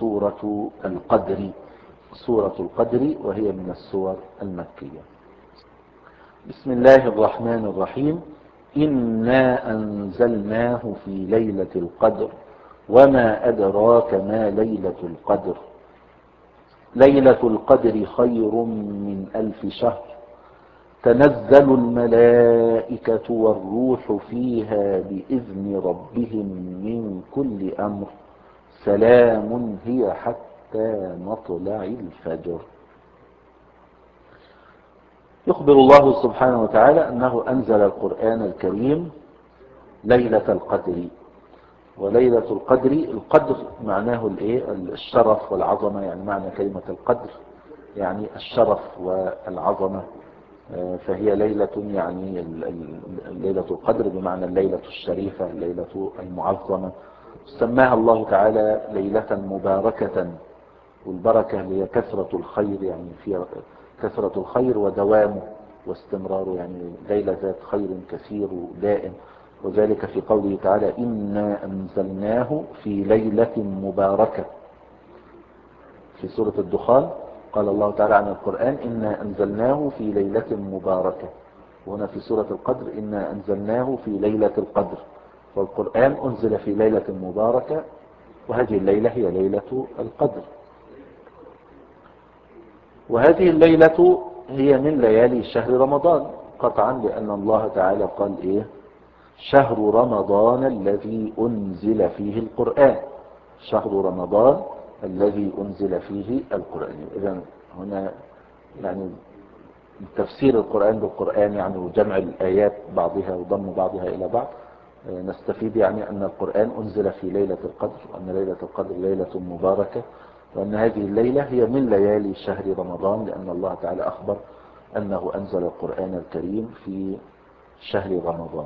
سورة القدر. سورة القدر وهي من السور المكية. بسم الله الرحمن الرحيم. إنا أنزلناه في ليلة القدر وما أدراك ما ليلة القدر. ليلة القدر خير من 1000 شهر. تنزل الملائكة والروح فيها بإذن ربهم من كل أمر. سلام هي حتى مطلع الفجر. يخبر الله سبحانه وتعالى أنه أنزل القرآن الكريم ليلة القدر. وليلة القدر معناه الشرف والعظمة، يعني معنى كلمة القدر يعني الشرف والعظمة. فهي ليلة يعني ليلة القدر بمعنى الليلة الشريفة، الليلة المعظمة. سماها الله تعالى ليلة مباركة، والبركة هي كثرة الخير، يعني فيها كثرة الخير ودوامه واستمراره، يعني ليلة ذات خير كثير دائم. وذلك في قوله تعالى إنا أنزلناه في ليلة مباركة. في سورة الدخان قال الله تعالى عن القرآن إنا أنزلناه في ليلة مباركة، وهنا في سورة القدر إنا أنزلناه في ليلة القدر. والقرآن أنزل في ليلة مباركة، وهذه الليلة هي ليلة القدر. وهذه الليلة هي من ليالي شهر رمضان قطعا، لأن الله تعالى قال شهر رمضان الذي أنزل فيه القرآن. شهر رمضان الذي أنزل فيه القرآن. إذن هنا يعني تفسير القرآن بالقرآن يعني وجمع الآيات بعضها وضم بعضها إلى بعض، نستفيد يعني أن القرآن أنزل في ليلة القدر، وأن ليلة القدر ليلة مباركة، وأن هذه الليلة هي من ليالي شهر رمضان، لأن الله تعالى أخبر أنه أنزل القرآن الكريم في شهر رمضان.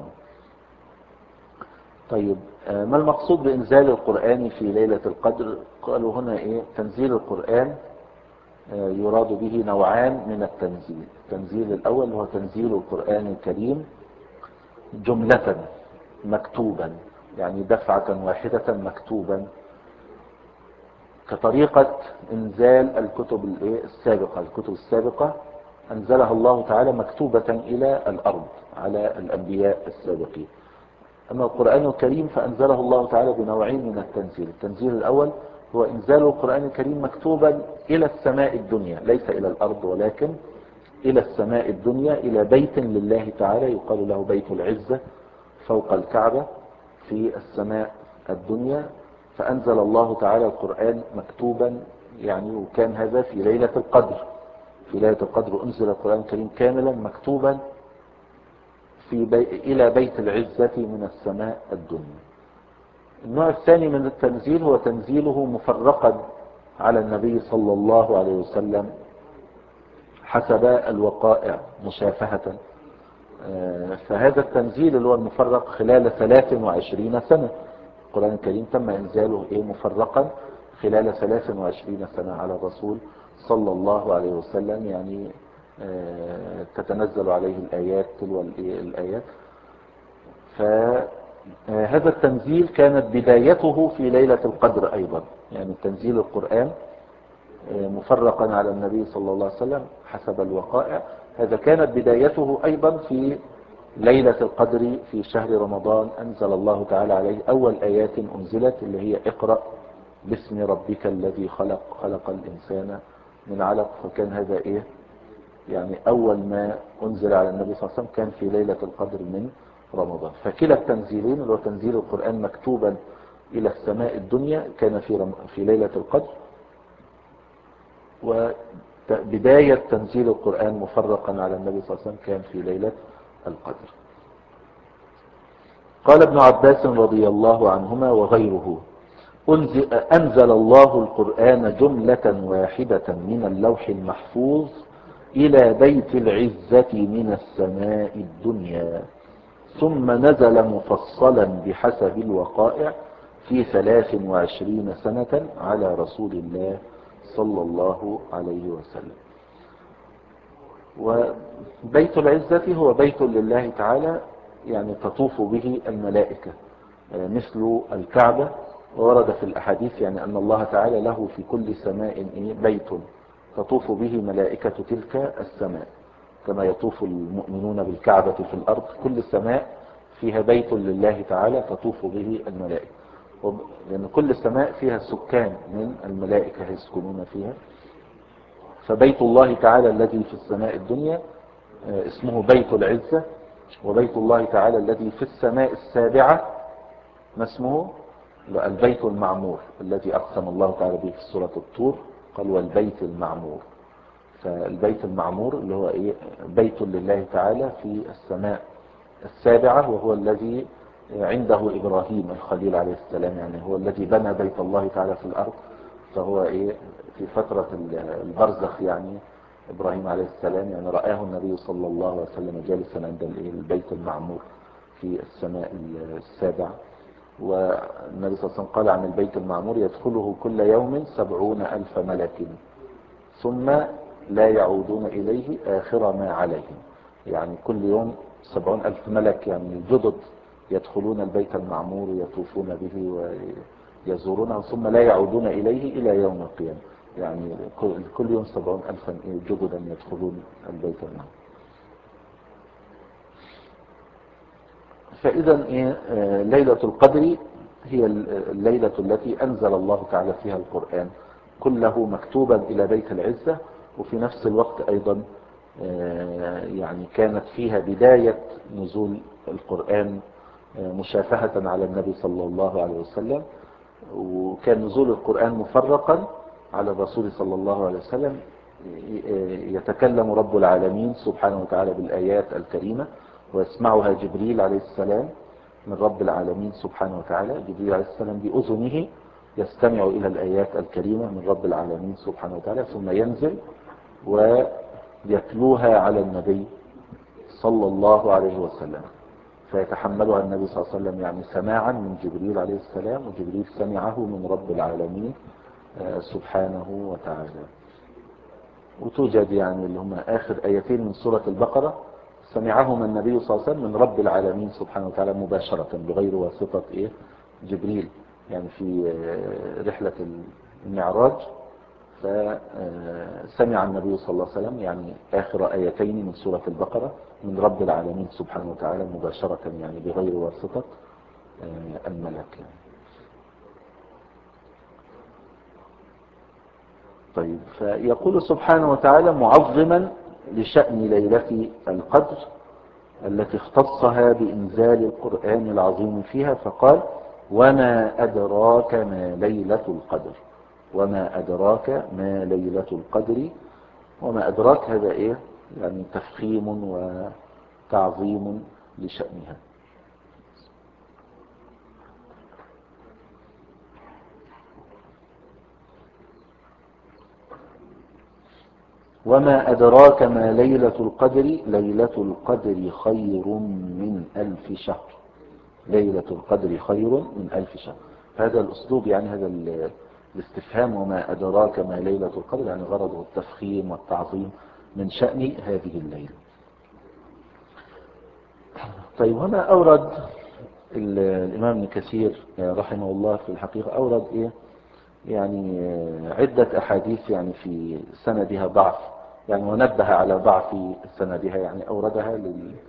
طيب، ما المقصود بإنزال القرآن في ليلة القدر؟ قالوا هنا تنزيل القرآن يراد به نوعان من التنزيل. التنزيل الأول هو تنزيل القرآن الكريم جملة مكتوبا، يعني دفعة واحدة مكتوبا، كطريقة إنزال الكتب السابقة. الكتب السابقة أنزلها الله تعالى مكتوبة إلى الأرض على الأنبياء السابقين. أما القرآن الكريم فأنزله الله تعالى بنوعين من التنزيل. التنزيل الأول هو إنزال القرآن الكريم مكتوبا إلى السماء الدنيا، ليس إلى الأرض ولكن إلى السماء الدنيا، إلى بيت لله تعالى يقال له بيت العزة فوق الكعبة في السماء الدنيا. فأنزل الله تعالى القرآن مكتوبا، يعني وكان هذا في ليلة القدر. في ليلة القدر أنزل القرآن الكريم كاملا مكتوبا إلى بيت العزة من السماء الدنيا. النوع الثاني من التنزيل هو تنزيله مفرقا على النبي صلى الله عليه وسلم حسب الوقائع مشافهة. فهذا التنزيل اللي هو المفرق خلال 23 سنة. القرآن الكريم تم إنزاله مفرقا خلال 23 سنة على الرسول صلى الله عليه وسلم، يعني تتنزل عليه الآيات تلو الآيات. فهذا التنزيل كانت بدايته في ليلة القدر أيضا، يعني تنزيل القرآن مفرقا على النبي صلى الله عليه وسلم حسب الوقائع، هذا كانت بدايته أيضا في ليلة القدر في شهر رمضان. أنزل الله تعالى عليه أول آيات أنزلت اللي هي اقرأ باسم ربك الذي خلق، خلق الإنسان من علق. فكان هذا يعني أول ما أنزل على النبي صلى الله عليه وسلم كان في ليلة القدر من رمضان. فكلا التنزيلين اللي هو تنزيل القرآن مكتوبا إلى السماء الدنيا كان في ليلة القدر، وبداية تنزيل القرآن مفرقا على النبي صلى الله عليه وسلم كان في ليلة القدر. قال ابن عباس رضي الله عنهما وغيره أنزل الله القرآن جملة واحدة من اللوح المحفوظ إلى بيت العزة من السماء الدنيا، ثم نزل مفصلا بحسب الوقائع في 23 سنة على رسول الله صلى الله عليه وسلم. وبيت العزة هو بيت لله تعالى، يعني تطوف به الملائكة مثل الكعبة، وورد في الأحاديث يعني أن الله تعالى له في كل سماء بيت تطوف به ملائكة تلك السماء، كما يطوف المؤمنون بالكعبة في الأرض. كل سماء فيها بيت لله تعالى تطوف به الملائكة، لأن كل سماء فيها سكان من الملائكة يسكنون فيها. فبيت الله تعالى الذي في السماء الدنيا اسمه بيت العزة، وبيت الله تعالى الذي في السماء السابعة ما اسمه؟ البيت المعمور الذي أقسم الله تعالى به في سورة الطور، قال والبيت المعمور. فالبيت المعمور اللي هو بيت لله تعالى في السماء السابعة، وهو الذي عنده إبراهيم الخليل عليه السلام، يعني هو الذي بنى بيت الله تعالى في الأرض. فهو في فترة البرزخ يعني إبراهيم عليه السلام يعني رآه النبي صلى الله عليه وسلم جالسا عند البيت المعمور في السماء السابعة. والنبي صلى الله عليه وسلم قال عن البيت المعمور يدخله كل يوم 70,000 ملك ثم لا يعودون إليه آخر ما عليهم. يعني كل يوم 70,000 ملك يعني جدد يدخلون البيت المعمور ويطوفون به ويزورونه ثم لا يعودون إليه إلى يوم القيامة. يعني كل يوم 70,000 جددا يدخلون البيت المعمور. فإذا ليلة القدر هي الليلة التي أنزل الله تعالى فيها القرآن كله مكتوبا إلى بيت العزة، وفي نفس الوقت أيضا يعني كانت فيها بداية نزول القرآن مشافهة على النبي صلى الله عليه وسلم. وكان نزول القرآن مفرقا على الرسول صلى الله عليه وسلم. يتكلم رب العالمين سبحانه وتعالى بالآيات الكريمة ويسمعها جبريل عليه السلام من رب العالمين سبحانه وتعالى. جبريل عليه السلام بأذنه يستمع إلى الآيات الكريمة من رب العالمين سبحانه وتعالى، ثم ينزل ويتلوها على النبي صلى الله عليه وسلم، فيتحملها النبي صلى الله عليه وسلم يعني سماعا من جبريل عليه السلام، وجبريل سمعه من رب العالمين سبحانه وتعالى. وتوجد يعني اللي هم آخر آيتين من سورة البقرة سمعهما النبي صلى الله عليه وسلم من رب العالمين سبحانه وتعالى مباشرة بغير واسطة جبريل، يعني في رحلة المعراج. فسمع النبي صلى الله عليه وسلم يعني آخر آيتين من سورة البقرة من رب العالمين سبحانه وتعالى مباشرة يعني بغير واسطة الملك. طيب، فيقول سبحانه وتعالى معظما لشأن ليلة القدر التي اختصها بإنزال القرآن العظيم فيها، فقال وما أدراك ما ليلة القدر. وما أدراك ما ليلة القدر. وما أدراك هذا يعني تفخيم وتعظيم لشأنها. وما أدراك ما ليلة القدر. ليلة القدر خير من 1000 شهر. ليلة القدر خير من 1000 شهر. هذا الأسلوب يعني هذا الاستفهام وما أدراك ما ليلة القدر يعني غرضه التفخيم والتعظيم من شأن هذه الليلة. طيب، هنا أورد الإمام ابن كثير رحمه الله في الحقيقة أورد يعني عدة أحاديث يعني في سندها ضعف، يعني ونبه على ضعف سندها، يعني أوردها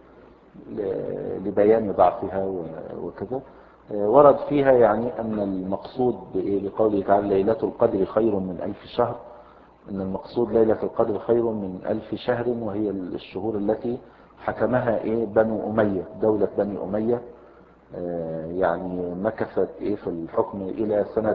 لبيان ضعفها وكذا. ورد فيها يعني أن المقصود بقوله تعالى ليلة القدر خير من 1000 شهر، أن المقصود ليلة القدر خير من 1000 شهر، وهي الشهور التي حكمها بنو أمية، دولة بني أمية. يعني مكثت في الحكم إلى سنة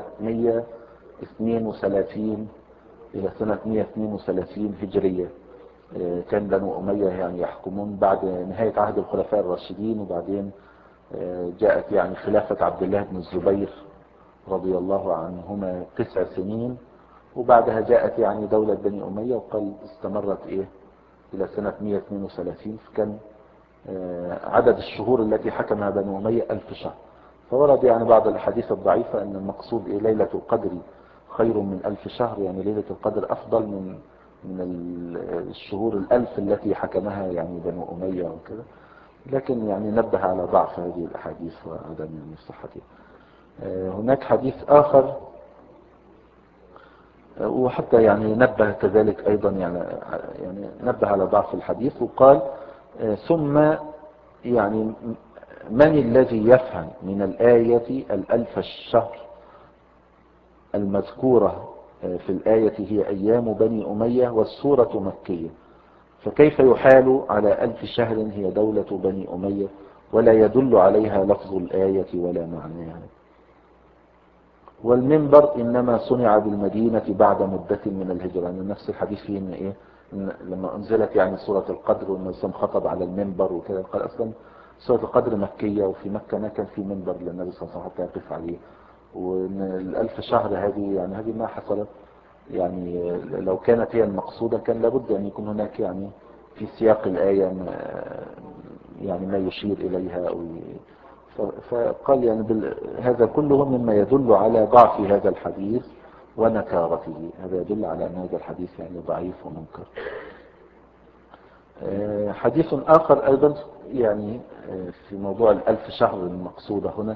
132 إلى سنة 132 هجرية. كان بنو أمية يعني يحكمون بعد نهاية عهد الخلفاء الراشدين، وبعدين جاءت يعني خلافة عبد الله بن الزبير رضي الله عنهما 9 سنين، وبعدها جاءت يعني دولة بني أمية، وقال استمرت إلى سنة 132. فكان عدد الشهور التي حكمها بنو أمية 1000 شهر. فورد يعني بعض الحديث الضعيفة أن المقصود ليلة القدر خير من 1000 شهر، يعني ليلة القدر أفضل من الشهور 1000 التي حكمها يعني بنو أمية وكذا. لكن يعني نبه على ضعف هذه الأحاديث وعدم صحتها. هناك حديث آخر وحتى يعني نبه كذلك أيضا يعني نبه على ضعف الحديث وقال ثم يعني من الذي يفهم من الآية الألف الشهر المذكورة في الآية هي أيام بني أمية والسورة مكية، فكيف يحال على 1000 شهر هي دولة بني أمية ولا يدل عليها لفظ الآية ولا معناها؟ والمنبر إنما صنع بالمدينة بعد مدة من الهجرة، يعني نفس الحديث فيه إن إيه إن لما أنزلت يعني سورة القدر والنبي خطب على المنبر وكذا، قال أصلا سورة القدر مكية وفي مكة ما كان في منبر للنبي صلى الله عليه وسلم حتى يقف عليه، وإن الألف شهر هذه يعني هذه ما حصلت، يعني لو كانت هي المقصودة كان لابد أن يكون هناك يعني في سياق الآية يعني ما يشير إليها أو فقال يعني هذا كله مما يدل على ضعف هذا الحديث ونكارته، هذا يدل على أن هذا الحديث يعني ضعيف ومنكر. حديث آخر أيضا يعني في موضوع الألف شهر المقصودة هنا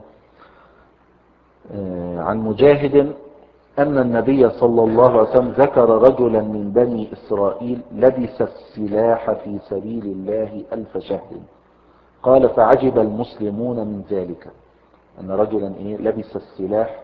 عن مجاهد أن النبي صلى الله عليه وسلم ذكر رجلا من بني إسرائيل لبس السلاح في سبيل الله 1000 شهر، قال فعجب المسلمون من ذلك، أن رجلا لبس السلاح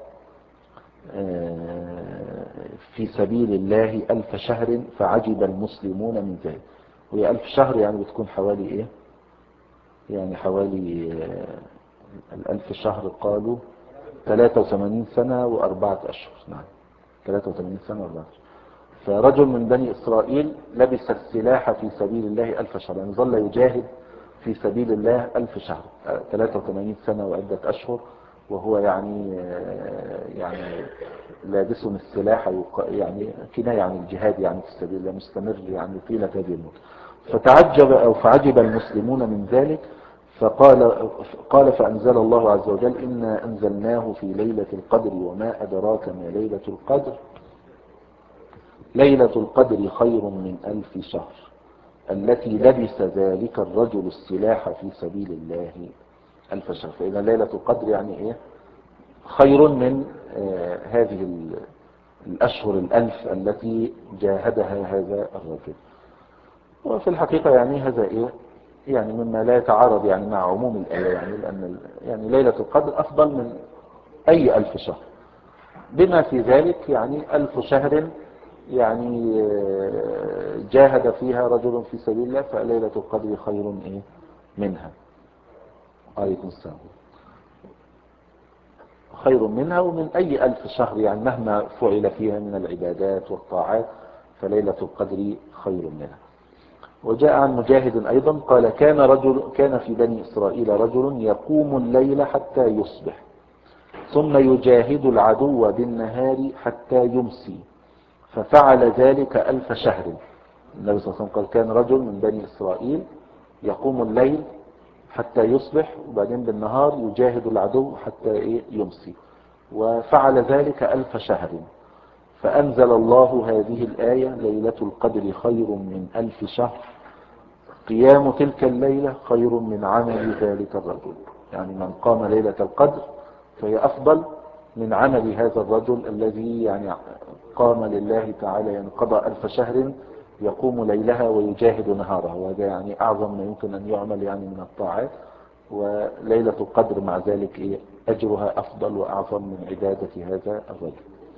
في سبيل الله 1000 شهر فعجب المسلمون من ذلك. وهي 1000 شهر يعني بتكون حوالي يعني حوالي 1000 شهر قالوا 83 سنة و4 أشهر. نعم 83 سنة و4 أشهر. فرجل من بني إسرائيل لبس السلاح في سبيل الله 1000 شهر، يعني ظل يجاهد في سبيل الله 1000 شهر 83 سنة وعدة أشهر، وهو يعني لابس السلاح يعني كناية عن الجهاد يعني في سبيل الله مستمر يعني طيلة هذه المدة. فعجب المسلمون من ذلك، قال فأنزل الله عز وجل إنا أنزلناه في ليلة القدر وما أدراك ما ليلة القدر، ليلة القدر خير من 1000 شهر التي لبس ذلك الرجل السلاح في سبيل الله 1000 شهر. فإذا ليلة القدر يعني خير من هذه الأشهر 1000 التي جاهدها هذا الرجل. وفي الحقيقة يعني هذا يعني مما لا يتعارض يعني مع عموم الآية، يعني لأن يعني ليلة القدر أفضل من أي 1000 شهر، بما في ذلك يعني 1000 شهر يعني جاهد فيها رجل في سبيل الله، فليلة القدر خير منها. عليكم السلام. خير منها ومن أي 1000 شهر، يعني مهما فعل فيها من العبادات والطاعات فليلة القدر خير منها. وجاء عن مجاهد أيضا قال كان في بني إسرائيل رجل يقوم الليل حتى يصبح ثم يجاهد العدو بالنهار حتى يمسي، ففعل ذلك 1000 شهر. النبي صلى الله عليه وسلم قال كان رجل من بني إسرائيل يقوم الليل حتى يصبح وبعدين بالنهار يجاهد العدو حتى يمسي، وفعل ذلك 1000 شهر، فأنزل الله هذه الآية ليلة القدر خير من 1000 شهر، قيام تلك الليلة خير من عمل ذلك الرجل. يعني من قام ليلة القدر فهي أفضل من عمل هذا الرجل الذي يعني قام لله تعالى، يعني قضى 1000 شهر يقوم ليلها ويجاهد نهارها، وهذا يعني أعظم ما يمكن أن يعمل يعني من الطاعات. وليلة القدر مع ذلك أجرها أفضل وأعظم من عبادة هذا الرجل.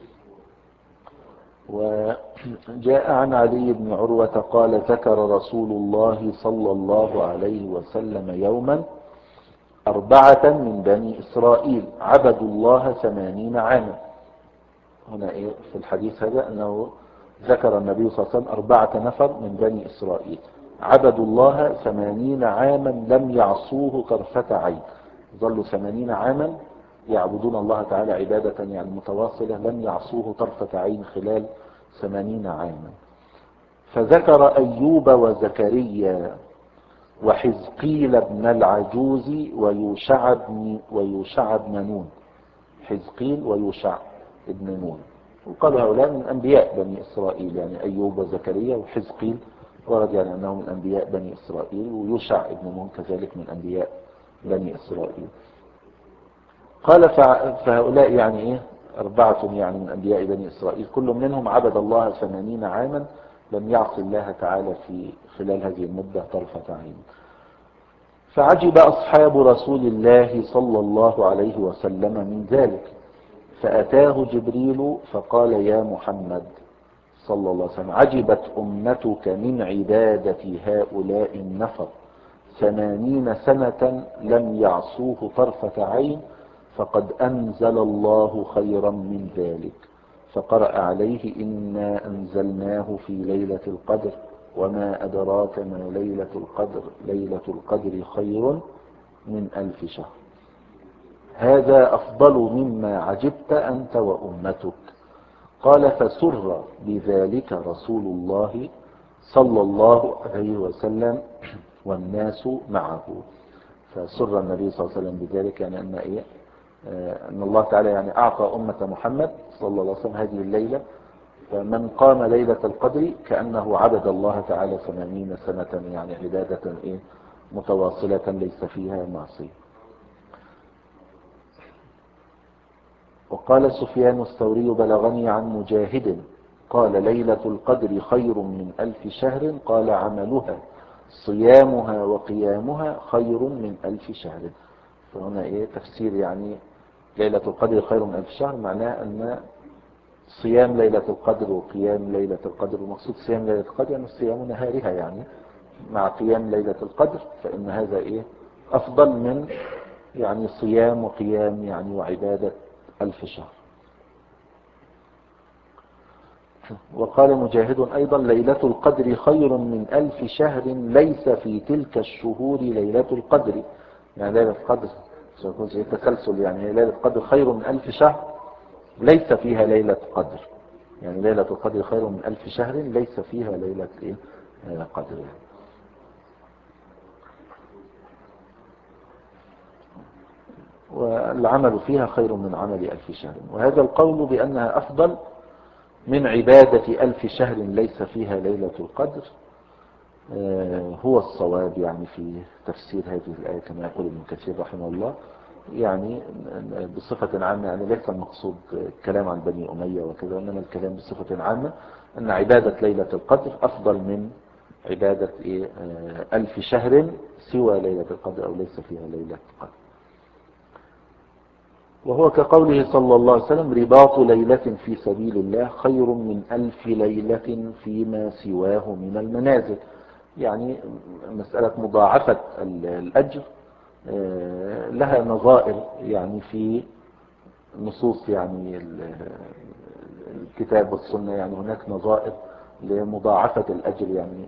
وجاء عن علي بن عروة قال ذكر رسول الله صلى الله عليه وسلم يوما 4 من بني إسرائيل عبدوا الله 80 عاما. هنا في الحديث هذا أنه ذكر النبي صلى الله عليه وسلم 4 نفر من بني إسرائيل عبدوا الله 80 عاما لم يعصوه طرفة عين، ظلوا 80 عاما يعبدون الله تعالى عبادة يعني متواصلة لم يعصوه طرفة عين خلال 80 عاما. فذكر أيوب وزكريا وحزقيل بن العجوز ويوشع بن نون، حزقيل ويوشع بن نون، وقالوا هؤلاء من أنبياء بني إسرائيل، يعني أيوب وزكريا وحزقيل ورد يعني أنهم من أنبياء بني إسرائيل، ويوشع بن نون كذلك من أنبياء بني إسرائيل. قال فهؤلاء يعني إيه 4 يعني من أنبياء بني إسرائيل كل منهم عبد الله 80 عاما لم يعص الله تعالى في خلال هذه المدة طرفة عين. فعجب أصحاب رسول الله صلى الله عليه وسلم من ذلك، فأتاه جبريل فقال يا محمد صلى الله عليه وسلم عجبت أمتك من عبادة هؤلاء النفر 80 سنة لم يعصوه طرفة عين، فقد أنزل الله خيرا من ذلك. فقرأ عليه إنا أنزلناه في ليلة القدر وما أدراك ما ليلة القدر ليلة القدر خير من 1000 شهر. هذا أفضل مما عجبت أنت وأمتك. قال فسر بذلك رسول الله صلى الله عليه وسلم والناس معه. فسر النبي صلى الله عليه وسلم بذلك يعني أن الله تعالى يعني أعطى أمة محمد صلى الله عليه وسلم هذه الليلة، فمن قام ليلة القدر كأنه عبد الله تعالى 80 سنة يعني عبادة متواصلة ليس فيها معصية. وقال سفيان الثوري بلغني عن مجاهد قال ليلة القدر خير من 1000 شهر، قال عملها صيامها وقيامها خير من 1000 شهر. فهنا تفسير يعني ليلة القدر خير من 1000 شهر، معناه أن صيام ليلة القدر وقيام ليلة القدر، المقصود صيام ليلة القدر يعني صيام نهارها يعني مع قيام ليلة القدر، فإن هذا أفضل من يعني صيام وقيام يعني وعبادة 1000 شهر. وقال مجاهد أيضا ليلة القدر خير من 1000 شهر ليس في تلك الشهور ليلة القدر، يعني ليلة القدر سيكون زي التسلسل، يعني ليلة القدر خير من 1000 شهر ليس فيها ليلة قدر، يعني ليلة القدر خير من 1000 شهر ليس فيها ليلة قدر يعني. والعمل فيها خير من عمل 1000 شهر. وهذا القول بأنها أفضل من عبادة 1000 شهر ليس فيها ليلة القدر هو الصواب يعني في تفسير هذه الآية كما يقول ابن كثير رحمه الله. يعني بصفة عامة يعني ليس المقصود الكلام عن بني أمية وكذا، إنما الكلام بصفة عامة أن عبادة ليلة القدر أفضل من عبادة 1000 شهر سوى ليلة القدر أو ليس فيها ليلة القدر. وهو كقوله صلى الله عليه وسلم رباط ليلة في سبيل الله خير من 1000 ليلة فيما سواه من المنازل، يعني مسألة مضاعفة الأجر لها نظائر يعني في نصوص يعني الكتاب والسنة، يعني هناك نظائر لمضاعفة الأجر يعني.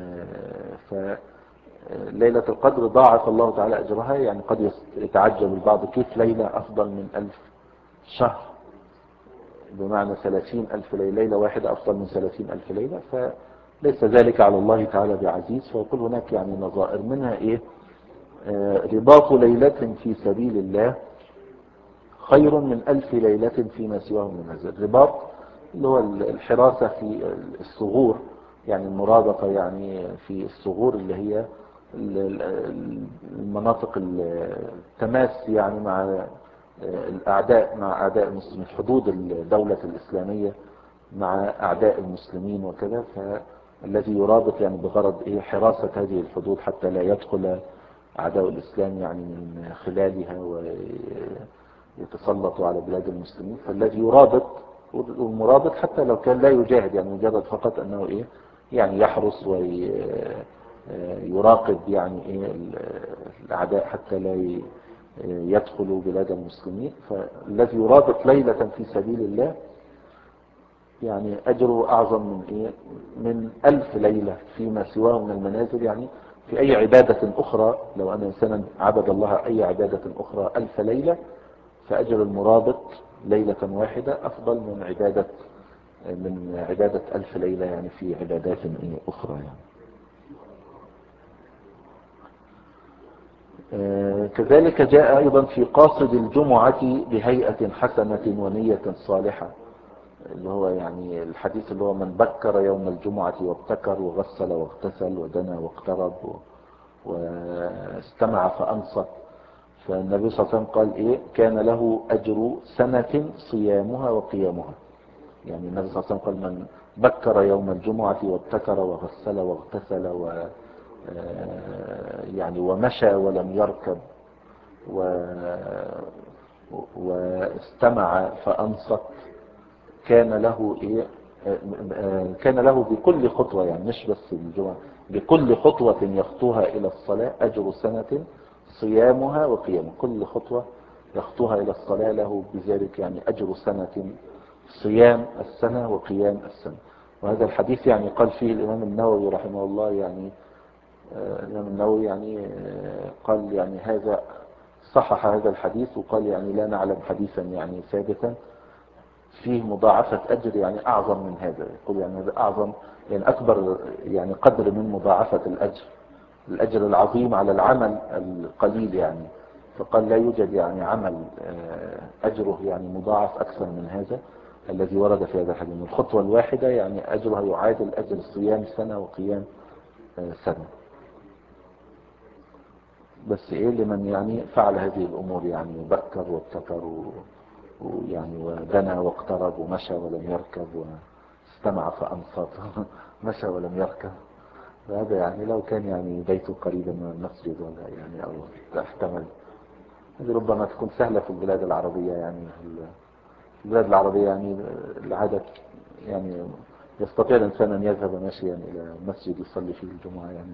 فليلة القدر ضاعف الله تعالى أجرها، يعني قد يتعجب البعض كيف ليلة أفضل من 1000 شهر، بمعنى 30,000 ليلة، ليلة واحدة أفضل من 30,000 ليلة، فليس ذلك على الله تعالى بعزيز. فيقول هناك يعني نظائر منها رباط ليلة في سبيل الله خير من 1000 ليلة فيما سواه من المنازل. الرباط اللي هو الحراسة في الثغور، يعني المرابطة يعني في الثغور اللي هي المناطق التماس يعني مع الأعداء، مع أعداء المسلمين، حدود الدولة الإسلامية مع أعداء المسلمين وكذا، فالذي يرابط يعني بغرض حراسة هذه الحدود حتى لا يدخل أعداء الإسلام يعني من خلالها ويتسلطوا على بلاد المسلمين. فالذي يرابط، والمرابط حتى لو كان لا يجاهد، يعني مجرد فقط أنه يعني يحرس ويراقب يعني الأعداء حتى لا يدخلوا بلاد المسلمين. فالذي يرابط ليلة في سبيل الله يعني أجره أعظم من 1000 ليلة فيما سواه من المنازل. يعني في أي عبادة أخرى لو أن إنسانا عبد الله أي عبادة أخرى 1000 ليلة، فأجر المرابط ليلة واحدة أفضل من عبادة 1000 ليلة يعني في عبادات أخرى يعني. كذلك جاء أيضا في قاصد الجمعة بهيئة حسنة ونية صالحة، اللي هو يعني الحديث اللي هو من بكر يوم الجمعة وابتكر وغسل واغتسل ودنا واقترب واستمع فأنصت فالنبي صلى الله عليه وسلم قال إيه كان له أجر سنة صيامها وقيامها. يعني النبي صلى الله عليه وسلم قال من بكر يوم الجمعة وابتكر وغسل واغتسل يعني ومشى ولم يركب واستمع فأنصت كان له إيه كان له بكل خطوة، يعني مش بس الجمعة، بكل خطوة يخطوها إلى الصلاة أجر سنة صيامها وقيامها. كل خطوة يخطوها إلى الصلاة له بذلك يعني أجر سنة صيام السنة وقيام السنة. وهذا الحديث يعني قال فيه الإمام النووي رحمه الله، يعني الإمام النووي يعني قال يعني هذا صحح هذا الحديث، وقال يعني لا نعلم حديثا يعني ثابتا فيه مضاعفة أجر يعني أعظم من هذا. يقول يعني هذا أعظم، يعني أكبر يعني قدر من مضاعفة الأجر العظيم على العمل القليل يعني. فقال لا يوجد يعني عمل أجره يعني مضاعف أكثر من هذا الذي ورد في هذا الحديث. الخطوة الواحدة يعني أجرها يعادل أجر صيام سنة وقيام سنة. بس إيه لمن يعني فعل هذه الأمور، يعني بكر وابتكر ويعني ودنا واقترب ومشى ولم يركب واستمع فأنصت مشى ولم يركب. هذا يعني لو كان يعني بيته قريبا من المسجد ولا يعني أو احتمل. هذه ربما تكون سهلة في البلاد العربية، يعني في البلاد العربية يعني العادة يعني يستطيع الإنسان أن يذهب ماشيا إلى مسجد يصلي فيه الجمعة يعني.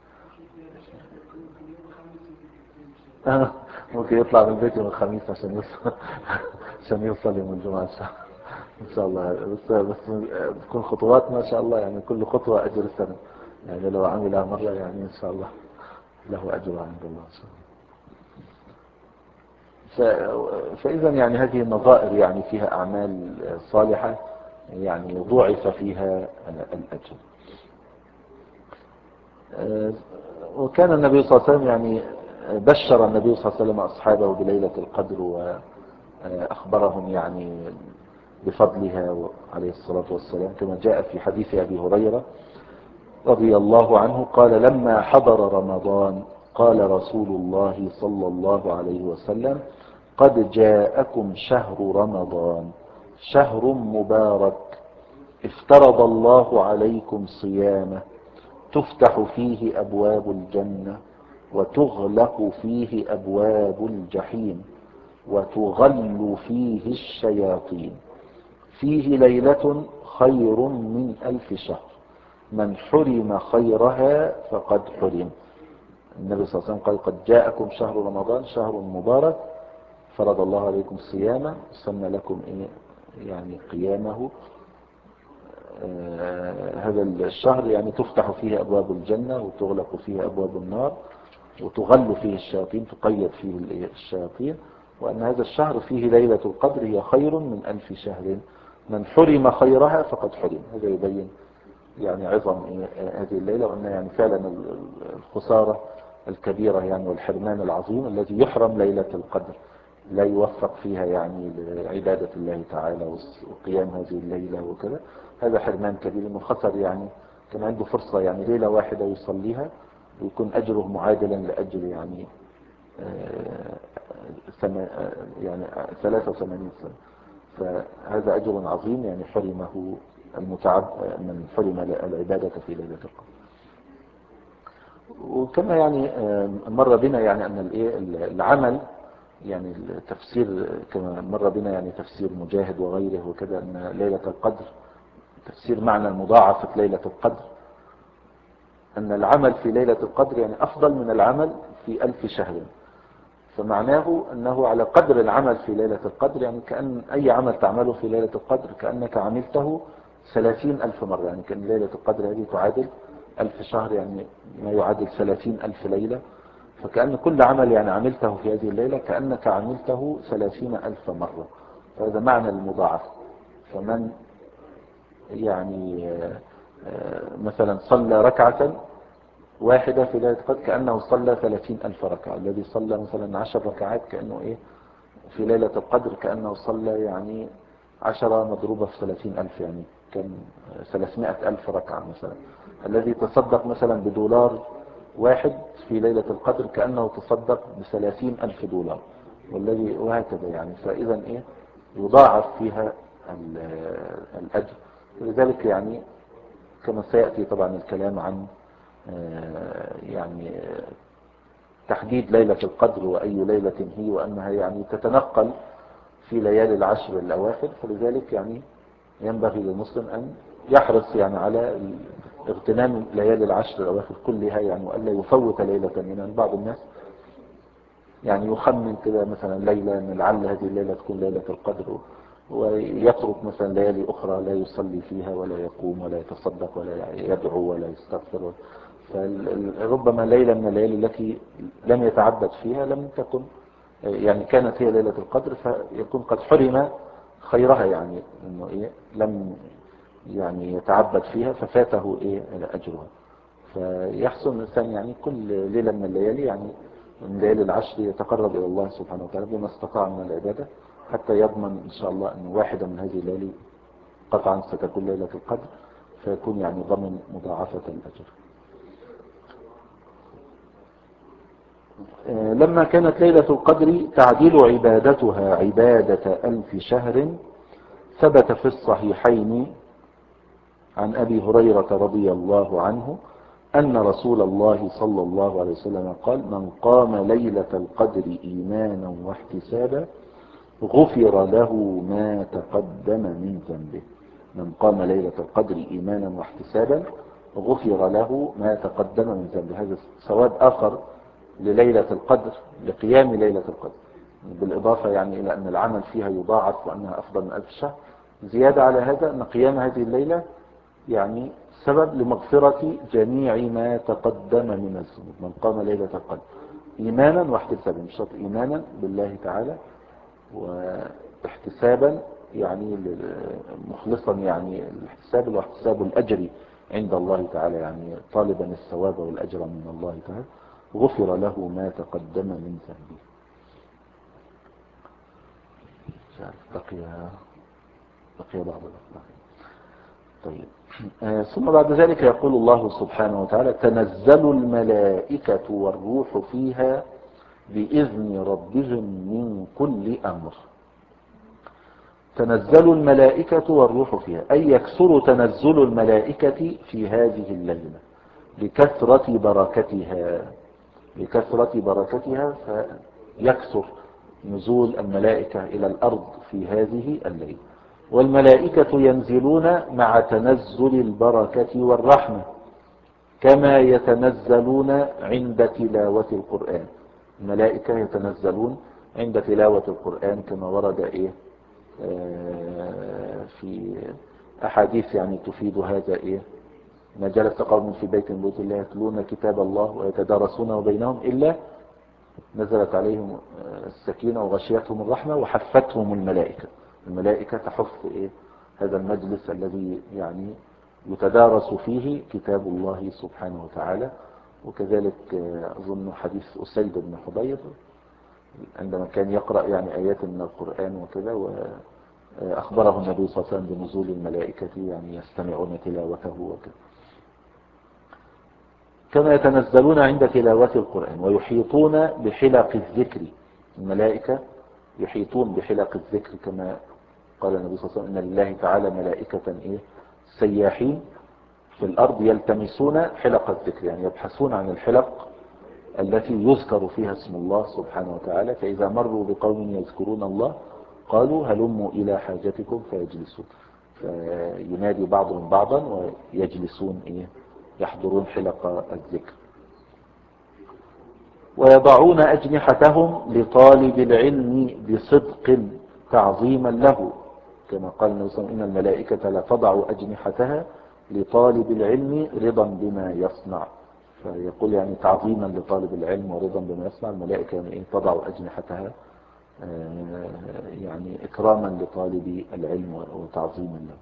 ممكن يطلع من بيته من الخميس عشان يوصل يوم الجمعة إن شاء الله. بس تكون خطوات ما شاء الله، يعني كل خطوة أجر سنة، يعني لو عملها مرة يعني إن شاء الله له أجر عند الله إن شاء الله. فإذا يعني هذه النظائر يعني فيها أعمال صالحة يعني ضُعف فيها الأجر. وكان النبي صلى الله عليه وسلم يعني بشر النبي صلى الله عليه وسلم أصحابه بليلة القدر وأخبرهم يعني بفضلها عليه الصلاة والسلام، كما جاء في حديث أبي هريرة رضي الله عنه قال لما حضر رمضان قال رسول الله صلى الله عليه وسلم قد جاءكم شهر رمضان شهر مبارك افترض الله عليكم صيامه تفتح فيه أبواب الجنة وتغلق فيه أبواب الجحيم وتغل فيه الشياطين فيه ليلة خير من 1000 شهر من حرم خيرها فقد حرم. النبي صلى الله عليه وسلم قال قد جاءكم شهر رمضان شهر مبارك فرض الله عليكم صيامه وسمى لكم يعني قيامه. هذا الشهر يعني تفتح فيه أبواب الجنة وتغلق فيه أبواب النار وتغل فيه الشياطين تقيد فيه الشياطين، وأن هذا الشهر فيه ليلة القدر هي خير من 1000 شهر من حرم خيرها فقد حرم. هذا يبين يعني عظم هذه الليلة، وأن يعني فعلا الخسارة الكبيرة يعني والحرمان العظيم الذي يحرم ليلة القدر لا يوفق فيها يعني لعبادة الله تعالى وقيام هذه الليلة وكذا. هذا حرمان كبير انه خسر، يعني كان عنده فرصة يعني ليلة واحدة يصليها ويكون أجره معادلا لأجر يعني يعني 83 سنة. فهذا أجر عظيم يعني حرمه من حرم العبادة في ليلة القدر. وكما يعني مر بنا يعني أن العمل يعني التفسير كما مر بنا يعني تفسير مجاهد وغيره وكذا أن ليلة القدر تفسير معنى المضاعفة ليلة القدر أن العمل في ليلة القدر يعني أفضل من العمل في 1000 شهر. فمعناه أنه على قدر العمل في ليلة القدر يعني كأن أي عمل تعمله في ليلة القدر كأنك عملته 30,000 مرة. يعني كأن ليلة القدر هذه تعادل 1000 شهر، يعني ما يعادل 30,000 ليلة. فكأن كل عمل يعني عملته في هذه الليلة كأنك عملته 30,000 مرة. فهذا معنى المضاعفة. فمن يعني مثلا صلى ركعة واحدة في ليلة القدر كأنه صلى 30,000 ركعة. الذي صلى مثلا 10 ركعات كأنه في ليلة القدر كأنه صلى يعني 10 مضروبة في 30,000 يعني كان 300,000 ركعة مثلا. الذي تصدق مثلا بدولار واحد في ليلة القدر كأنه تصدق ب30,000 دولار، والذي وهكذا يعني. فإذا إيه يضاعف فيها الأجر. لذلك يعني كما سيأتي طبعا الكلام عن يعني تحديد ليلة القدر وأي ليلة هي، وأنها يعني تتنقل في ليالي العشر الأواخر. فلذلك يعني ينبغي للمسلم أن يحرص يعني على اغتنام ليالي العشر الأواخر كلها يعني، وألا يفوت ليلة منها. بعض الناس يعني يخمن كده مثلا ليلة ان لعل هذه الليلة تكون ليلة القدر، ويترك مثلا ليالي أخرى لا يصلي فيها ولا يقوم ولا يتصدق ولا يدعو ولا يستغفر. فربما ليلة من الليالي التي لم يتعبد فيها لم تكن يعني كانت هي ليلة القدر، فيكون قد حرم خيرها يعني انه ايه لم يعني يتعبد فيها ففاته ايه اجرها. فيحسن الانسان يعني كل ليلة من الليالي يعني من ليالي العشر يتقرب الى الله سبحانه وتعالى بما استطاع من العبادة، حتى يضمن ان شاء الله ان واحدة من هذه الليالي قطعا ستكون ليلة القدر، فيكون يعني ضمن مضاعفة الاجر. لما كانت ليلة القدر تعديل عبادتها عبادة 1000 شهر، ثبت في الصحيحين عن أبي هريرة رضي الله عنه أن رسول الله صلى الله عليه وسلم قال: من قام ليلة القدر إيمانا واحتسابا غفر له ما تقدم من ذنبه. من قام ليلة القدر إيمانا واحتسابا غفر له ما تقدم من ذنبه. هذا ثواب آخر لليلة القدر، لقيام ليلة القدر، بالإضافة يعني إلى أن العمل فيها يضاعف وأنها أفضل من 1000 شهر. زيادة على هذا أن قيام هذه الليلة يعني سبب لمغفرة جميع ما تقدم من الذنوب. من قام ليلة القدر إيمانا واحتسابا، مش شرط إيمانا بالله تعالى واحتسابا يعني مخلصا، يعني الاحتساب هو احتساب الأجر عند الله تعالى، يعني طالبا الثواب والأجر من الله تعالى، غفر له ما تقدم من ذنبه. بقي بعض الأخلاق. طيب ثم بعد ذلك يقول الله سبحانه وتعالى: تنزل الملائكة والروح فيها بإذن ربهم من كل أمر. تنزل الملائكة والروح فيها أي يكثر تنزل الملائكة في هذه الليلة لكثرة بركتها فيكثر نزول الملائكة إلى الأرض في هذه الليلة. والملائكة ينزلون مع تنزل البركة والرحمة كما يتنزلون عند تلاوة القرآن. الملائكة يتنزلون عند تلاوة القرآن كما ورد في أحاديث يعني تفيد هذا ما جلس قوم في بيت من بيوت الله يتلون كتاب الله ويتدارسونه بينهم إلا نزلت عليهم السكينة وغشيتهم الرحمة وحفتهم الملائكة. الملائكة تحف هذا المجلس الذي يعني يتدارس فيه كتاب الله سبحانه وتعالى. وكذلك أظن حديث أسيد بن حضير عندما كان يقرأ يعني آيات من القرآن وكذا، وأخبره النبي صلى الله عليه وسلم بنزول الملائكة يعني يستمعون تلاوته وكذا. كما يتنزلون عند تلاوة القرآن ويحيطون بحلق الذكر. الملائكة يحيطون بحلق الذكر كما قال النبي صلى الله عليه وسلم: إن لله تعالى ملائكة سياحين في الأرض يلتمسون حلق الذكر، يعني يبحثون عن الحلق التي يذكر فيها اسم الله سبحانه وتعالى، فإذا مروا بقوم يذكرون الله قالوا هلموا إلى حاجتكم فيجلسون، فينادي بعضهم بعضا ويجلسون يحضرون حلق الذكر. ويضعون أجنحتهم لطالب العلم بصدق تعظيما له كما قال النبي صلى الله عليه وسلم: إن الملائكة لا تضع أجنحتها لطالب العلم رضا بما يصنع. فيقول يعني تعظيما لطالب العلم ورضا بما يصنع. الملائكة يعني تضع أجنحتها يعني إكراما لطالب العلم وتعظيما له.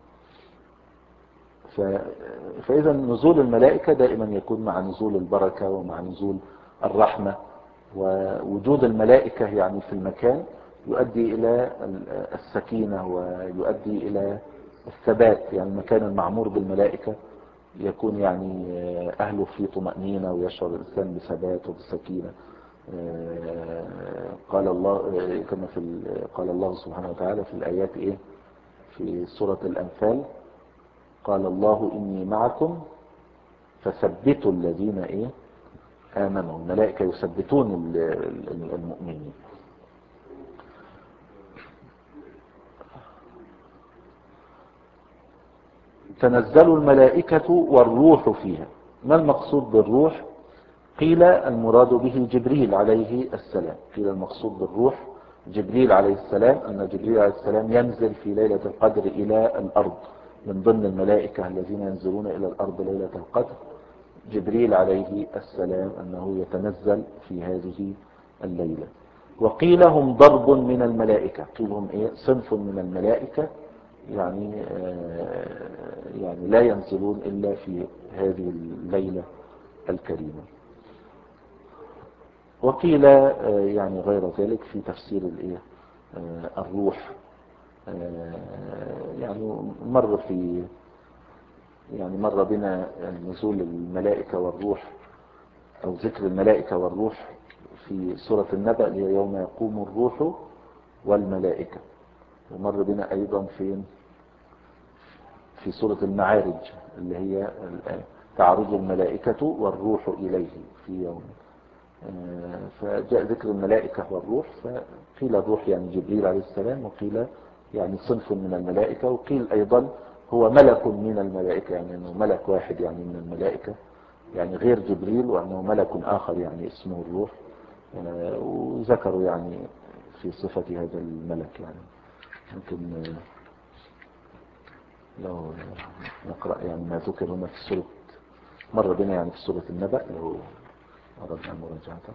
فإذا نزول الملائكة دائما يكون مع نزول البركة ومع نزول الرحمة. ووجود الملائكة يعني في المكان يؤدي إلى السكينة ويؤدي إلى الثبات، يعني المكان المعمور بالملائكة يكون يعني أهله في طمأنينة ويشعر الإنسان بثبات وبسكينة. قال الله كما قال الله سبحانه وتعالى في الآيات في سورة الأنفال: قال الله إني معكم فثبتوا الذين آمنوا. الملائكة يثبتون المؤمنين. تنزل الملائكة والروح فيها. ما المقصود بالروح؟ قيل المراد به جبريل عليه السلام. قيل المقصود بالروح جبريل عليه السلام، أن جبريل عليه السلام ينزل في ليلة القدر إلى الأرض. من ضمن الملائكة الذين ينزلون إلى الأرض ليلة القدر جبريل عليه السلام، أنه يتنزل في هذه الليلة. وقيل هم ضرب من الملائكة. قيل هم صنف من الملائكة، يعني لا ينزلون إلا في هذه الليلة الكريمة. وقيل يعني غير ذلك في تفسير الروح. يعني مر بنا نزول الملائكة والروح أو ذكر الملائكة والروح في سورة النبأ اللي هي يوم يقوم الروح والملائكة. ومر بنا أيضا في سورة المعارج اللي هي تعرج الملائكة والروح إليه في يوم. فجاء ذكر الملائكة والروح، فقيل الروح يعني جبريل عليه السلام، وقيل يعني صنف من الملائكة، وقيل أيضا هو ملك من الملائكة، يعني أنه ملك واحد يعني من الملائكة، يعني غير جبريل، وأنه ملك آخر يعني اسمه الروح. وذكروا يعني في صفة هذا الملك. يعني ممكن لو نقرأ يعني ما ذكر هنا في سورة، مر بنا يعني في سورة النبأ لو أردنا مراجعته.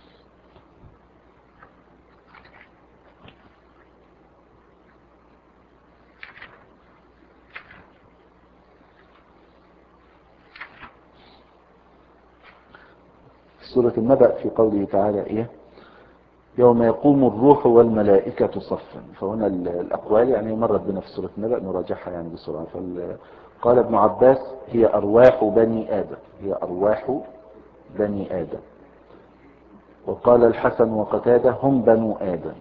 سورة النبأ في قوله تعالى يوم يقوم الروح والملائكة صفا. فهنا الأقوال يعني مرت بنا في سورة النبأ، نراجعها يعني بسرعة. قال ابن عباس: هي أرواح بني آدم. هي أرواح بني آدم. وقال الحسن وقتادة: هم بنو آدم.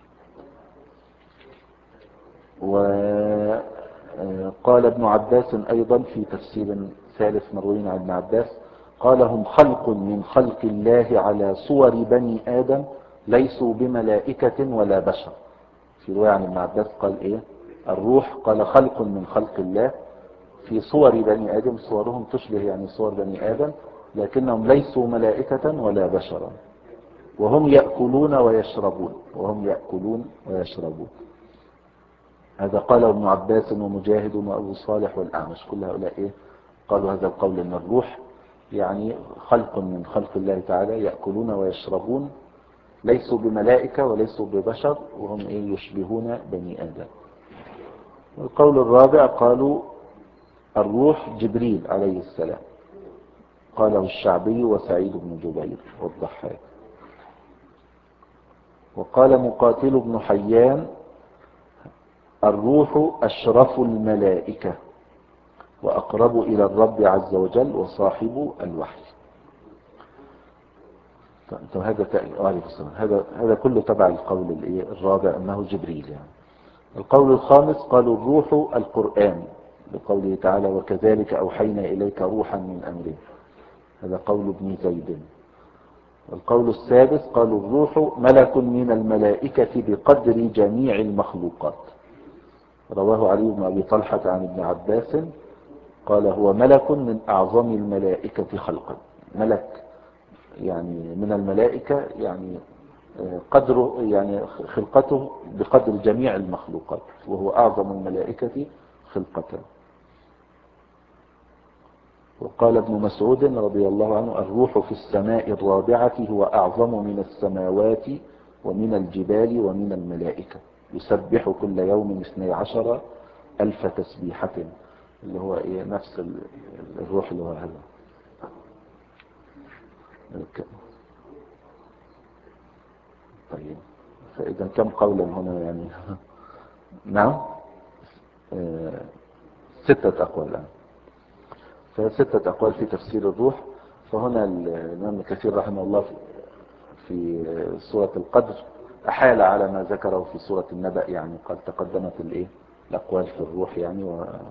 وقال ابن عباس أيضا في تفسير ثالث مروي عن ابن عباس، قال: هم خلق من خلق الله على صور بني آدم، ليسوا بملائكة ولا بشر. في رواية عن ابن عباس قال الروح قال خلق من خلق الله في صور بني آدم، صورهم تشبه يعني صور بني آدم، لكنهم ليسوا ملائكة ولا بشرا، وهم يأكلون ويشربون. وهم يأكلون ويشربون. هذا قال ابن عباس ومجاهد وأبو صالح والأعمش. كل هؤلاء قالوا هذا القول، أن الروح يعني خلق من خلق الله تعالى، يأكلون ويشربون، ليسوا بملائكة وليسوا ببشر، وهم يشبهون بني آدم. القول الرابع قالوا الروح جبريل عليه السلام. قاله الشعبي وسعيد بن جبير والضحاك. وقال مقاتل بن حيان: الروح أشرف الملائكة وأقرب إلى الرب عز وجل وصاحب الوحي. هذا كله تبع القول الرابع أنه جبريل. يعني القول الخامس قالوا الروح القرآن، بقوله تعالى: وكذلك أوحينا إليك روحا من أمرنا. هذا قول ابن زيد. القول السادس قالوا الروح ملك من الملائكة بقدر جميع المخلوقات. رواه علي بن أبي طلحة عن ابن عباس قال: هو ملك من أعظم الملائكة خلقا. ملك يعني من الملائكة، يعني قدره يعني خلقته بقدر جميع المخلوقات، وهو أعظم الملائكة خلقة. وقال ابن مسعود رضي الله عنه: الروح في السماء الرابعة هو أعظم من السماوات ومن الجبال ومن الملائكة، يسبح كل يوم 12,000 تسبيحة. اللي هو نفس الروح اللي هو هذا. طيب، فإذا كم قولا هنا يعني؟ نعم، 6 أقوال الآن. فستة أقوال في تفسير الروح. فهنا الإمام كثير رحمه الله في سورة القدر أحال على ما ذكره في سورة النبأ، يعني قد تقدمت الأقوال في الروح يعني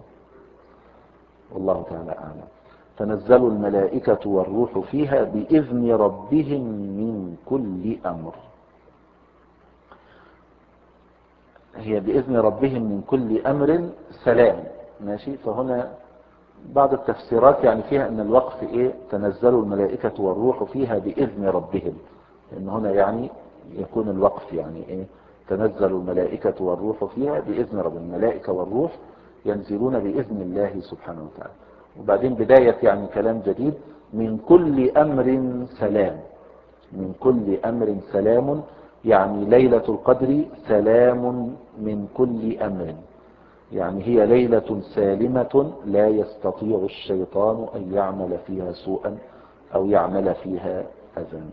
والله تعالى أعلم. تنزل الملائكة والروح فيها بإذن ربهم من كل أمر. هي بإذن ربهم من كل أمر سلام، ماشي. فهنا بعض التفسيرات يعني فيها أن الوقف تنزل الملائكة والروح فيها بإذن ربهم، لأن هنا يعني يكون الوقف يعني تنزل الملائكة والروح فيها بإذن رب. الملائكة والروح ينزلون بإذن الله سبحانه وتعالى. وبعدين بداية يعني كلام جديد، من كل أمر سلام. من كل أمر سلام، يعني ليلة القدر سلام من كل أمر، يعني هي ليلة سالمة لا يستطيع الشيطان أن يعمل فيها سوءا أو يعمل فيها أذى.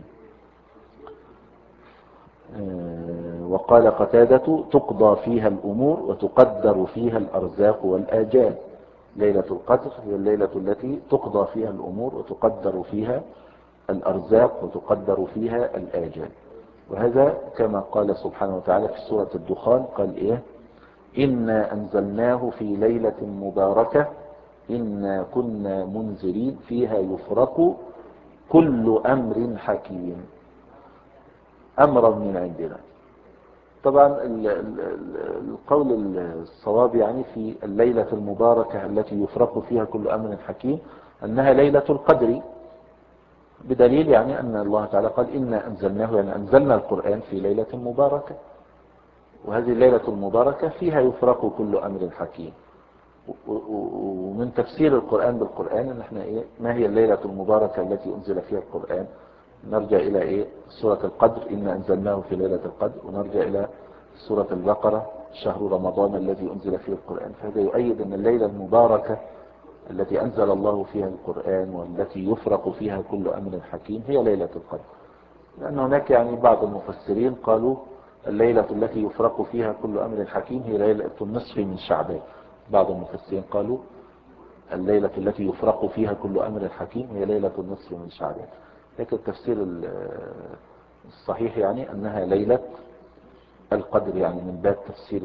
وقال قتادة تقضى فيها الأمور وتقدر فيها الأرزاق والآجال. ليلة القدر هي الليلة التي تقضى فيها الأمور وتقدر فيها الأرزاق وتقدر فيها الآجال. وهذا كما قال سبحانه وتعالى في سورة الدخان، قال إنا أنزلناه في ليلة مباركة إنا كنا منذرين فيها يفرق كل أمر حكيم. أمرا من عندنا. طبعا القول الصواب يعني في الليلة المباركة التي يفرق فيها كل أمر حكيم أنها ليلة القدر، بدليل يعني أن الله تعالى قال إنا أنزلناه، يعني أنزلنا القرآن في ليلة مباركة، وهذه الليلة المباركة فيها يفرق كل أمر حكيم. ومن تفسير القرآن بالقرآن ان احنا ما هي الليلة المباركة التي انزل فيها القرآن؟ نرجع الى سورة القدر إنا أنزلناه في ليلة القدر، ونرجع الى سورة البقرة شهر رمضان الذي انزل فيه القرآن. فهذا يؤيد ان الليلة المباركة التي انزل الله فيها القرآن والتي يفرق فيها كل امر حكيم هي ليلة القدر. لان هناك يعني بعض المفسرين قالوا الليلة التي يفرق فيها كل امر حكيم هي ليلة النصف من شعبان. بعض المفسرين قالوا الليلة التي يفرق فيها كل أمر حكيم هي ليلة النصف من شعبان. لكن التفسير الصحيح يعني أنها ليلة القدر، يعني من باب تفسير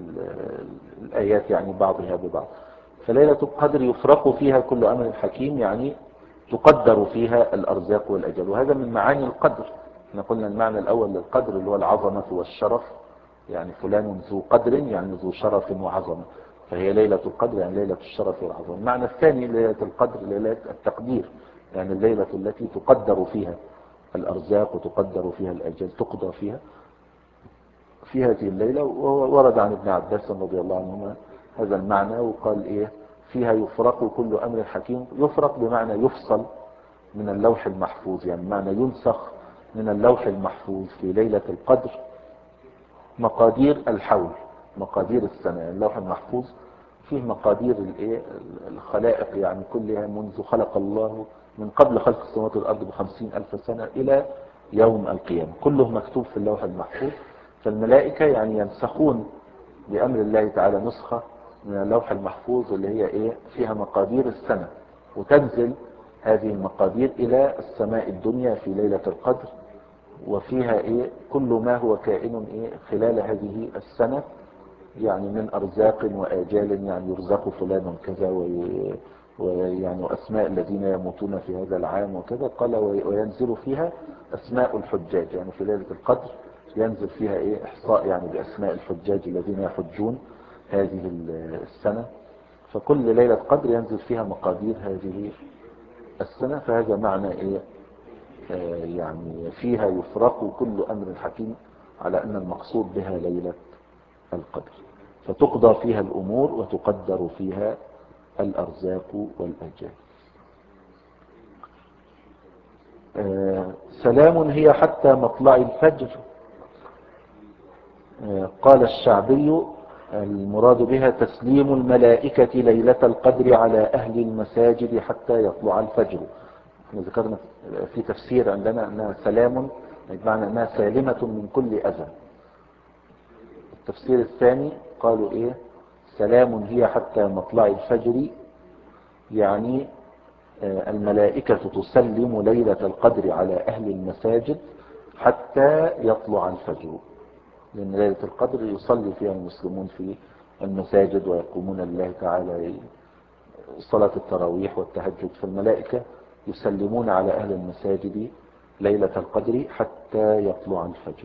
الآيات يعني بعضها ببعض. فليلة القدر يفرق فيها كل أمر حكيم، يعني تقدر فيها الأرزاق والأجل. وهذا من معاني القدر. احنا قلنا المعنى الأول للقدر اللي هو العظمة والشرف، يعني فلان ذو قدر يعني ذو شرف وعظمة، فهي ليلة القدر يعني ليلة الشرف والعظمة. المعنى الثاني ليلة القدر ليلة التقدير، يعني الليلة التي تقدر فيها الأرزاق وتقدر فيها الأجل، تقضى فيها في هذه الليلة. وورد عن ابن عباس رضي الله عنهما هذا المعنى، وقال فيها يفرق كل أمر حكيم. يفرق بمعنى يفصل من اللوح المحفوظ، يعني معنى ينسخ من اللوح المحفوظ في ليلة القدر مقادير الحول، مقادير السنة. اللوح المحفوظ فيه مقادير الخلائق يعني كلها منذ خلق الله، من قبل خلق السماوات والأرض ب50,000 سنة إلى يوم القيامة، كله مكتوب في اللوح المحفوظ. فالملائكة يعني ينسخون بأمر الله تعالى نسخة من اللوح المحفوظ اللي هي فيها مقادير السنة، وتنزل هذه المقادير إلى السماء الدنيا في ليلة القدر، وفيها كل ما هو كائن خلال هذه السنة، يعني من أرزاق وآجال، يعني يرزق فلان كذا ويعني أسماء الذين يموتون في هذا العام وكذا. قال وينزل فيها أسماء الحجاج، يعني في ليلة القدر ينزل فيها إحصاء يعني بأسماء الحجاج الذين يحجون هذه السنة. فكل ليلة قدر ينزل فيها مقادير هذه السنة. فهذا معنى يعني فيها يفرق كل أمر حكيم، على أن المقصود بها ليلة القدر. فتقضى فيها الأمور وتقدر فيها الأرزاق والأجال. سلام هي حتى مطلع الفجر. قال الشعبي المراد بها تسليم الملائكة ليلة القدر على أهل المساجد حتى يطلع الفجر. احنا ذكرنا في تفسير عندنا أنها سلام، بمعنى أنها سالمة من كل أذى. التفسير الثاني قالوا سلام هي حتى مطلع الفجر، يعني الملائكة تسلم ليلة القدر على أهل المساجد حتى يطلع الفجر، لأن ليلة القدر يصلي فيها المسلمون في المساجد ويقومون لله تعالى صلاة التراويح والتهجد، فالملائكة يسلمون على أهل المساجد ليلة القدر حتى يطلع الفجر.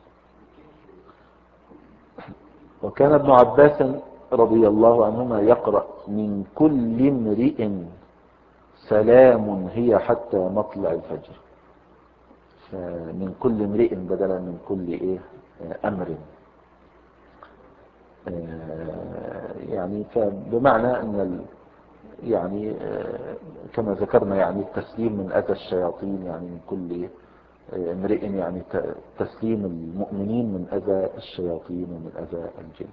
وكان ابن عباس رضي الله عنهما يقرأ من كل امرئ سلام هي حتى مطلع الفجر، فمن كل امرئ بدلا من كل أمر، يعني فبمعنى أن يعني كما ذكرنا يعني التسليم من أذى الشياطين، يعني من كل امرئ يعني تسليم المؤمنين من أذى الشياطين ومن أذى الجن.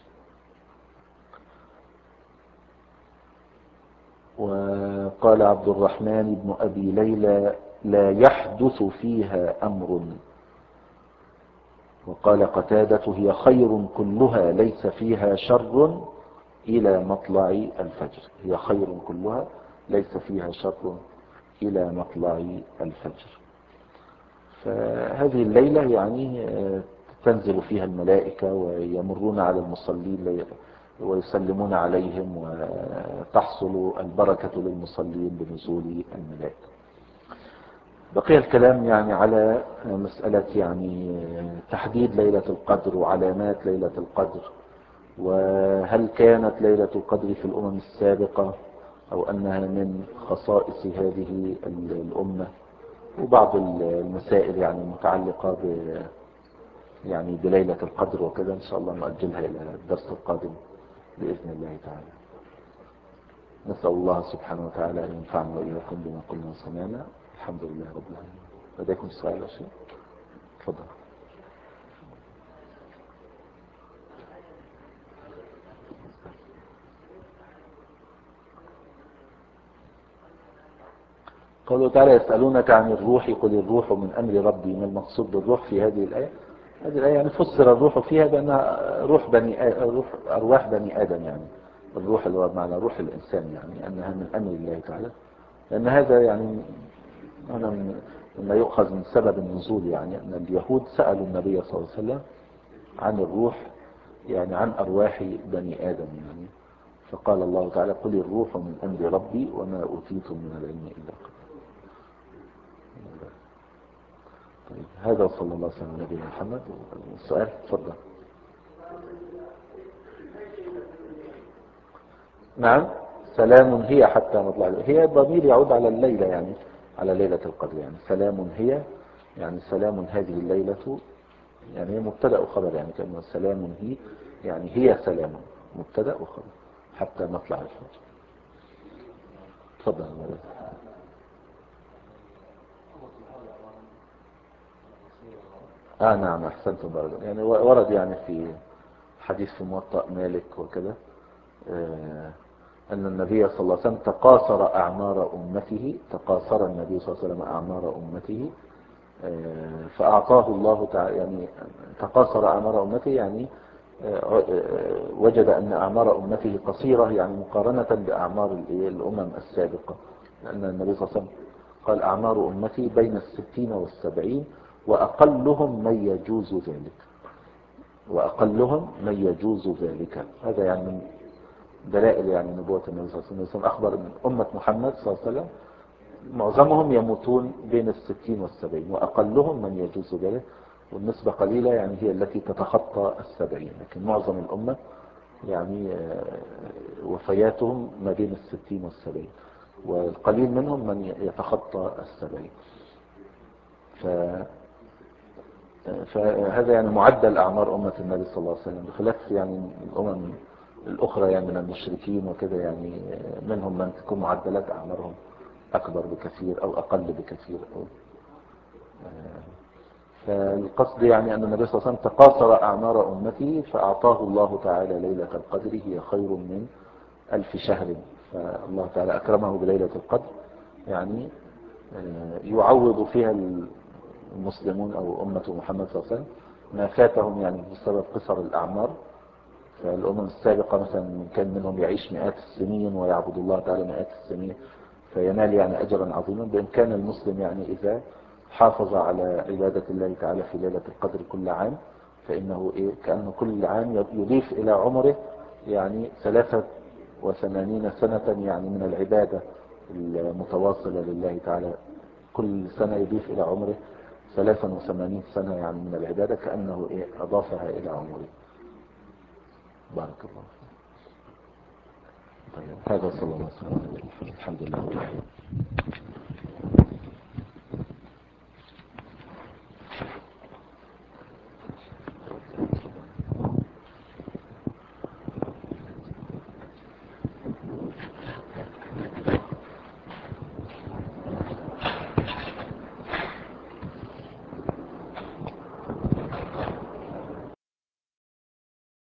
وقال عبد الرحمن بن أبي ليلى لا يحدث فيها أمر. وقال قتادة هي خير كلها ليس فيها شر إلى مطلع الفجر، هي خير كلها ليس فيها شر إلى مطلع الفجر. فهذه الليلة يعني تنزل فيها الملائكة ويمرون على المصلين ويسلمون عليهم، وتحصل البركة للمصلين بنزول الملائكة. بقي الكلام يعني على مسألة يعني تحديد ليلة القدر وعلامات ليلة القدر، وهل كانت ليلة القدر في الأمم السابقة أو أنها من خصائص هذه الأمة، وبعض المسائل يعني المتعلقة يعني بليلة القدر وكذا. إن شاء الله نؤجلها إلى الدرس القادم بإذن الله تعالى. نسأل الله سبحانه وتعالى أن ينفعنا وإياكم بما قلنا وسمعنا. الحمد لله رب العالمين. لديكم سؤال أو شيء؟ تفضل. قوله تعالى يسألونك عن الروح قل الروح من أمر ربي. ما المقصود بالروح في هذه الآية؟ هذه الآية يعني فسر الروح فيها بأنها روح أرواح بني آدم، يعني الروح اللي هو معنى روح الإنسان، يعني أنها من أمر الله تعالى، لأن هذا يعني أنا مما يؤخذ من سبب النزول، يعني أن اليهود سألوا النبي صلى الله عليه وسلم عن الروح، يعني عن أرواح بني آدم، يعني فقال الله تعالى قل الروح من أمر ربي وما أوتيتم من العلم إلا قليلا. طيب هذا صلى الله عليه وسلم على نبينا محمد. السؤال تفضل. نعم سلام هي حتى مطلع هي الضمير يعود على الليلة، يعني على ليلة القدر، يعني سلام هي يعني سلام هذه الليلة، يعني هي مبتدأ وخبر، يعني كلمة سلام هي يعني هي سلام مبتدأ وخبر حتى مطلع الفجر. تفضل. نعم أحسنتم برضه. يعني ورد يعني في حديث في موطأ مالك وكذا أن النبي صلى الله عليه وسلم تقاصر أعمار أمته، تقاصر النبي صلى الله عليه وسلم أعمار أمته فأعطاه الله تعالى، يعني تقاصر أعمار أمته، يعني وجد أن أعمار أمته قصيرة، يعني مقارنة بأعمار الأمم السابقة، لأن النبي صلى الله عليه وسلم قال أعمار أمتي بين 60 و70 وأقلهم من يجوز ذلك، وأقلهم من يجوز ذلك. هذا يعني من دلائل يعني نبوة النبي صلى الله عليه وسلم. أخبر من أمة محمد صلى الله عليه وسلم معظمهم يموتون بين 60 و70 وأقلهم من يجوز ذلك، والنسبة قليلة يعني هي التي تتخطى 70، لكن معظم الأمة يعني وفياتهم ما بين 60 و70، والقليل منهم من يتخطى 70. فهذا يعني معدل أعمار أمة النبي صلى الله عليه وسلم، بخلاف يعني الأمم الأخرى يعني من المشركين وكذا، يعني منهم من تكون معدلات أعمارهم أكبر بكثير أو أقل بكثير فالقصد يعني أن النبي صلى الله عليه وسلم تقاصر أعمار أمته فأعطاه الله تعالى ليلة القدر هي خير من 1000 شهر، فالله تعالى أكرمه بليلة القدر، يعني يعوض فيها المسلمون أو أمة محمد صلى الله عليه وسلم ما فاتهم يعني بسبب قصر الأعمار. فالأمم السابقة مثلا كان منهم يعيش مئات السنين ويعبد الله تعالى مئات السنين، فينال يعني أجرا عظيما. بإمكان المسلم يعني إذا حافظ على عبادة الله تعالى في ليلة القدر كل عام، فإنه كأنه كل عام يضيف إلى عمره يعني 83 سنة يعني من العبادة المتواصلة لله تعالى. كل سنة يضيف إلى عمره 83 سنة يعني من العبادة، كأنه أضافها إلى عمره. بارك الله فيك. طيب هذا صلى الله عليه وسلم. الحمد لله.